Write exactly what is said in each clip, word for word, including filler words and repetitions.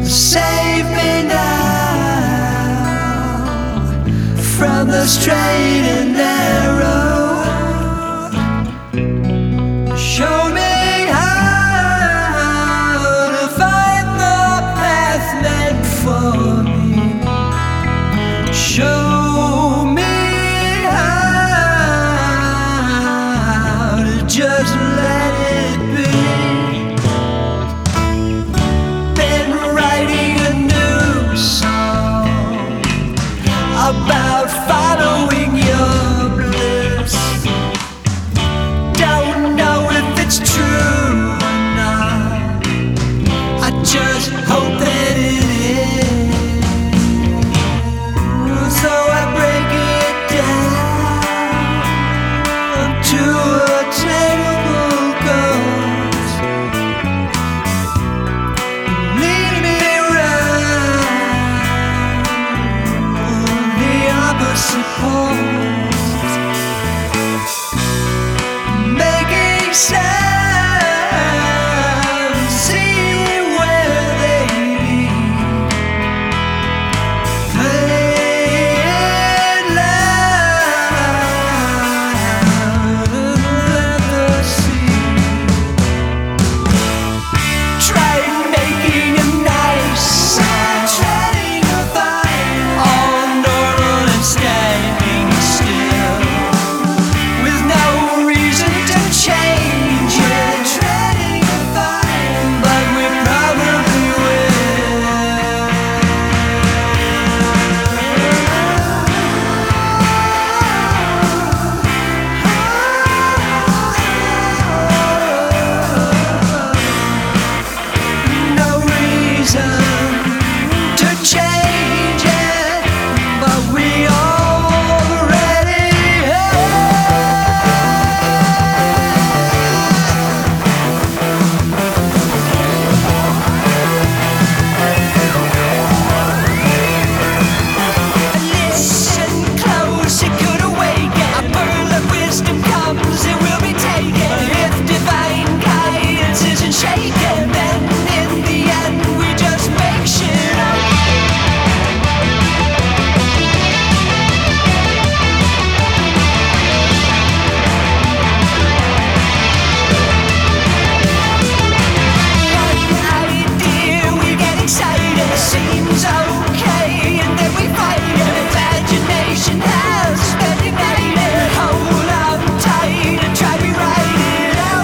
Save me now from the straight and narrow. Show me how to find the path meant for me. Show me how to just let it be. Been writing a new song about following your bliss. Don't know if it's true or not. I just hope that it is. So I break it down to a terrible ghost. Lead me round the opposite poles, making sounds, see where they lead. Play it loud and let the sea. Try making a nice sound, treading a vine, all normal and standing still, with no reason to change it. Treading a vine, but we probably no reason to change it, but we already listen close, it could awaken. A pearl of wisdom comes, it will be taken. If divine guidance isn't shaken, then in the end we just make shit up. One idea, we get excited, seems okay, and then we fight it. Imagination has been ignited. Hold on tight and try to rewrite it out.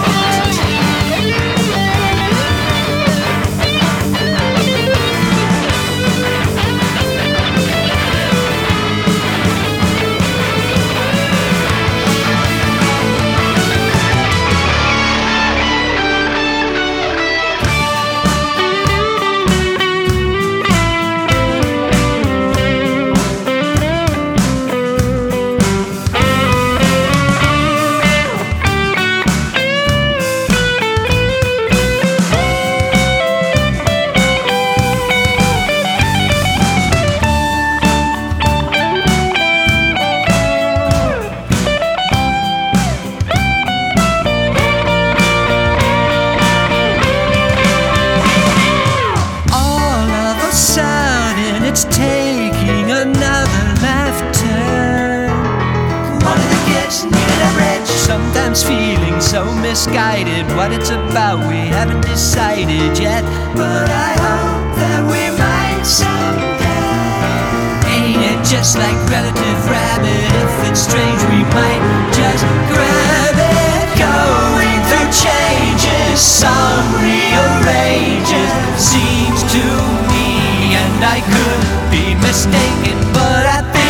All of a sudden it's taking another left turn. One of the kids needed a bridge. Sometimes feeling so misguided. What it's about we haven't decided yet, but I hope that we might someday. Ain't it just like relative rabbit? If it's strange we might just grab it. Going through changes, some rearranges, seems to me, and I could be mistaken, but I think